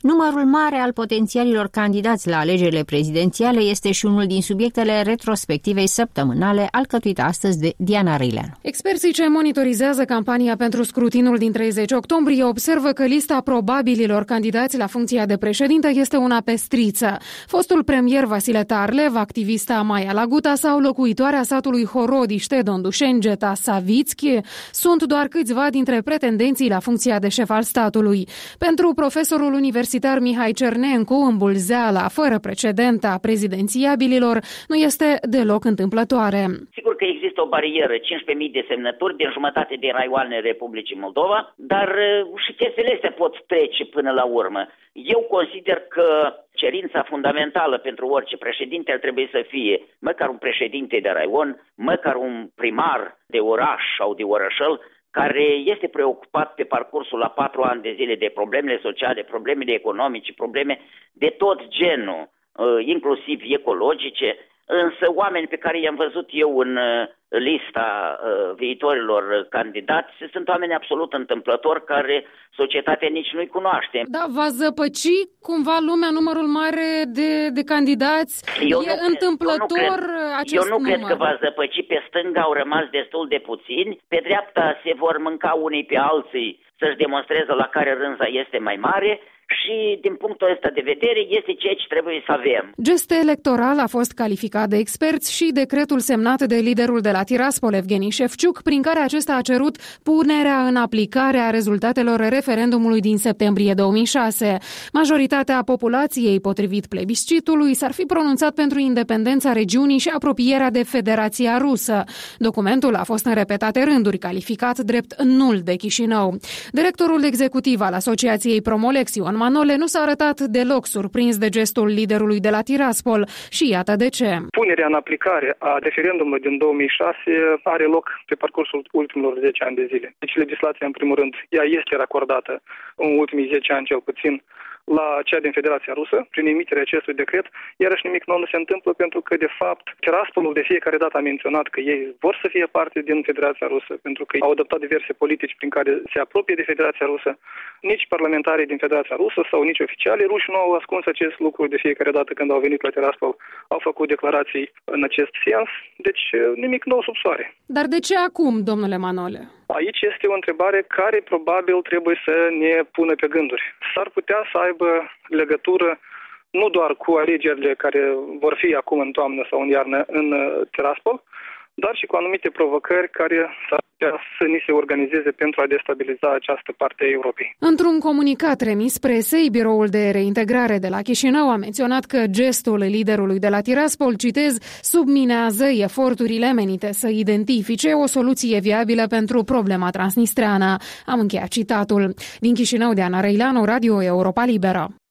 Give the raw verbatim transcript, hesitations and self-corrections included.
Numărul mare al potențialilor candidați la alegerile prezidențiale este și unul din subiectele retrospectivei săptămânale alcătuită astăzi de Diana Rileanu. Experții ce monitorizează campania pentru scrutinul din treizeci octombrie observă că lista probabililor candidați la funcția de președinte este una pestriță. Fostul premier Vasile Tarlev, activista Maia Laguta sau locuitoarea satului Horodiște, Dondușengeta Savitski sunt doar câțiva dintre pretendenții la funcția de șef al statului. Pentru profesorul universitar Mihai Cernencu, îmbulzeala fără precedent a prezidențiabililor nu este deloc întâmplătoare. Sigur că există o barieră, cincisprezece mii de semnături din jumătate din raioanele Republicii Moldova, dar și chestiile astea pot trece până la urmă. Eu consider că cerința fundamentală pentru orice președinte ar trebui să fie măcar un președinte de raion, măcar un primar de oraș sau de orășel, care este preocupat pe parcursul a patru ani de zile de problemele sociale, problemele economice, probleme de tot genul, inclusiv ecologice, însă oameni pe care i-am văzut eu în lista viitorilor candidați sunt oameni absolut întâmplători care societatea nici nu-i cunoaște. Da, va zăpăci cumva lumea numărul mare de, de candidați? Eu e nu întâmplător cred, eu nu cred, acest Eu nu număr. cred că va zăpăci. Pe stânga au rămas destul de puțini, pe dreapta se vor mânca unii pe alții să-și demonstreze la care rânza este mai mare. Și din punctul ăsta de vedere este ceea ce trebuie să avem. Gest electoral a fost calificat de experți și decretul semnat de liderul de la Tiraspol, Evgeni Șefciuc, prin care acesta a cerut punerea în aplicare a rezultatelor referendumului din septembrie două mii șase. Majoritatea populației, potrivit plebiscitului, s-ar fi pronunțat pentru independența regiunii și apropierea de Federația Rusă. Documentul a fost în repetate rânduri calificat drept nul de Chișinău. Directorul executiv al Asociației Promolex, Ioan Manole, nu s-a arătat deloc surprins de gestul liderului de la Tiraspol și iată de ce. Punerea în aplicare a referendumului din două mii șase are loc pe parcursul ultimilor zece ani de zile. Deci legislația, în primul rând, ea este racordată în ultimii zece ani cel puțin la cea din Federația Rusă, prin emiterea acestui decret, iarăși nimic nou nu se întâmplă pentru că, de fapt, Tiraspolul de fiecare dată a menționat că ei vor să fie parte din Federația Rusă, pentru că au adoptat diverse politici prin care se apropie de Federația Rusă. Nici parlamentarii din Federația Rusă sau nici oficiali ruși nu au ascuns acest lucru de fiecare dată când au venit la Tiraspol. Au făcut declarații în acest sens, deci nimic nou sub soare. Dar de ce acum, domnule Manole? Aici este o întrebare care probabil trebuie să ne pună pe gânduri. S-ar putea să aibă legătură nu doar cu alegerile care vor fi acum în toamnă sau în iarnă în Tiraspol, dar și cu anumite provocări care s-ar putea să ni se organizeze pentru a destabiliza această parte a Europei. Într-un comunicat remis presei, Biroul de Reintegrare de la Chișinău a menționat că gestul liderului de la Tiraspol, citez, subminează eforturile menite să identifice o soluție viabilă pentru problema transnistreană. Am încheiat citatul. Din Chișinău, Diana Rileanu, Radio Europa Liberă.